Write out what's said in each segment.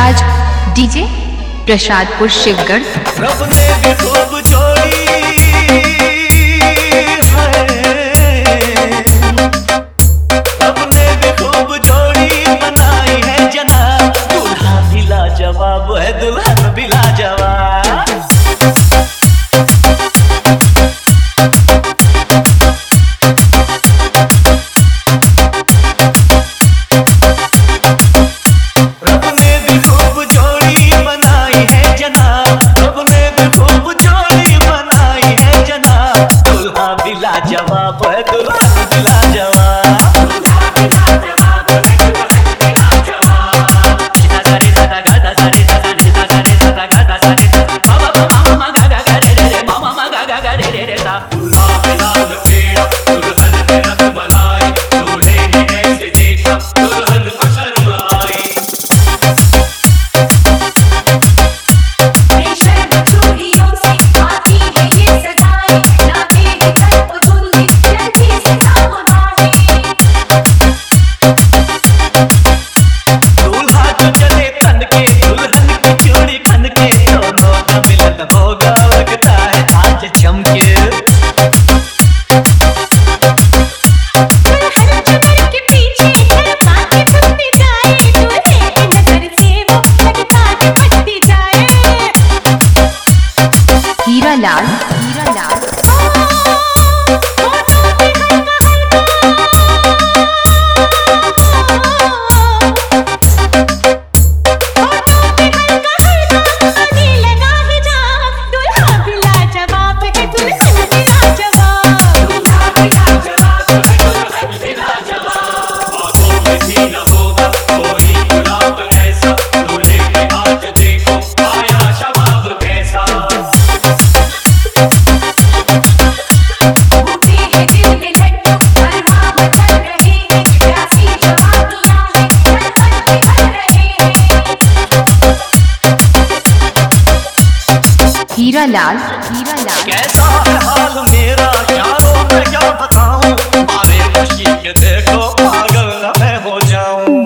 राज DJ Prasadpur Shivgarh. रब ने भी खूब जोड़ी रब ने भी खूब जोड़ी बनाई है जनाब। दूल्हा भी लाजवाब है दुल्हन भी लाजवाब। जवाब है दुल्हन भी लाजवाब। हीरा लाल हीरा लाल कैसा है हाल मेरा यारों मैं क्या बताऊं। मारे खुशी के देखो पागल न मैं हो जाऊं।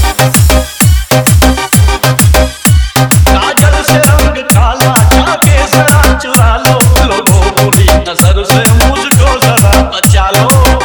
काजल से रंग काला जाके जरा चुरा लो। लोगों बुरी नजर से मुझको जरा बचा लो।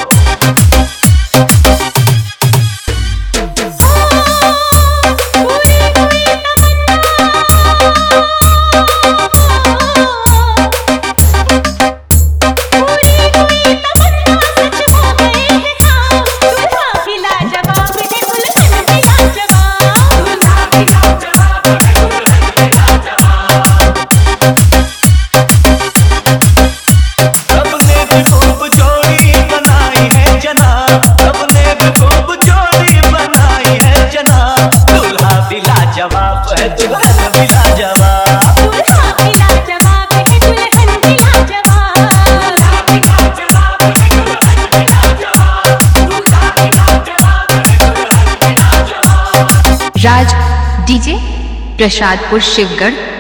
जवाब है दुल्हन भी लाजवाब। दूल्हा भी लाजवाब है दुल्हन भी लाजवाब। राज डीजे प्रसादपुर शिवगढ़।